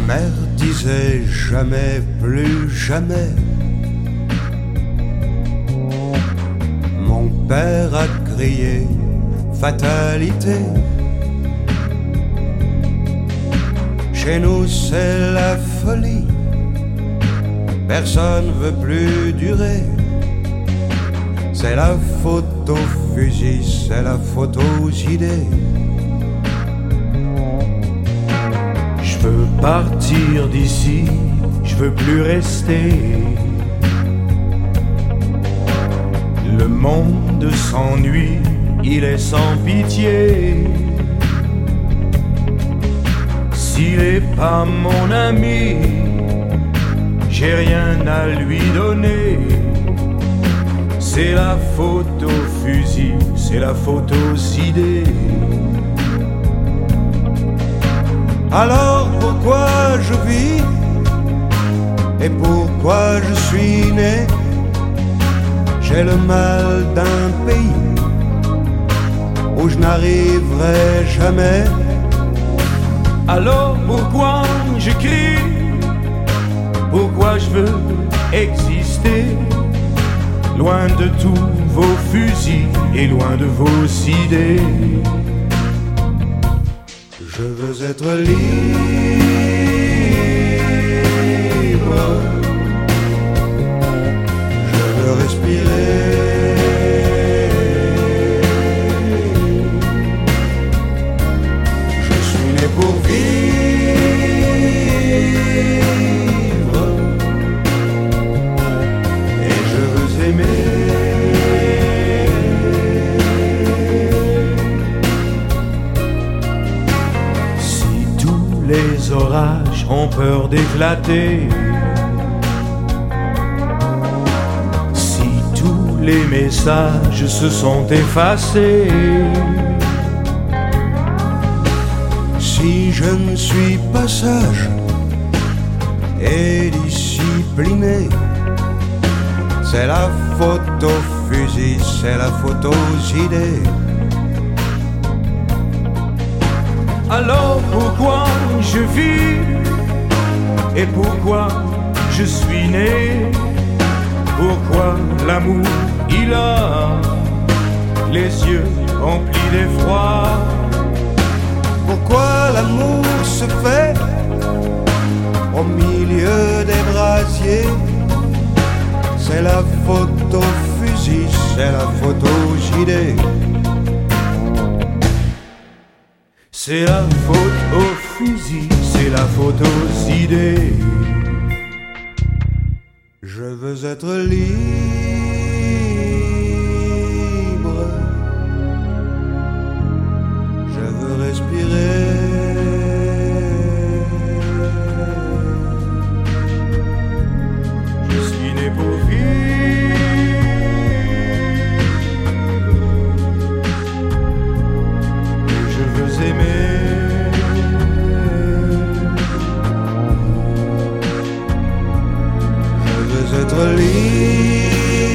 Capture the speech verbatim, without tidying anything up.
mère disait jamais, plus jamais. Mon père a crié fatalité. Chez nous c'est la folie, personne veut plus durer. C'est la faute au fusil, c'est la faute aux idées. Je veux partir d'ici, je veux plus rester. Le monde s'ennuie, il est sans pitié. S'il est pas mon ami, j'ai rien à lui donner. C'est la faute au fusil, c'est la faute aux idées. Alors pourquoi je vis et pourquoi je suis né? J'ai le mal d'un pays où je n'arriverai jamais. Alors pourquoi je crie? Pourquoi je veux exister? Loin de tous vos fusils et loin de vos idées. Je veux être libre. Je veux respirer. Je suis né pour vivre. Et je veux aimer. Les orages ont peur d'éclater. Si tous les messages se sont effacés, si je ne suis pas sage et discipliné, c'est la faute au fusil, c'est la faute aux idées. Alors pourquoi je vis et pourquoi je suis né? Pourquoi l'amour il a les yeux remplis d'effroi? Pourquoi l'amour se fait au milieu des brasiers? C'est la faute au fusil, c'est la faute aux idées. C'est la faute au fusil, c'est la faute aux idées. Je veux être libre. Je veux respirer. Je suis né pour vivre. Et je veux aimer. Être libre.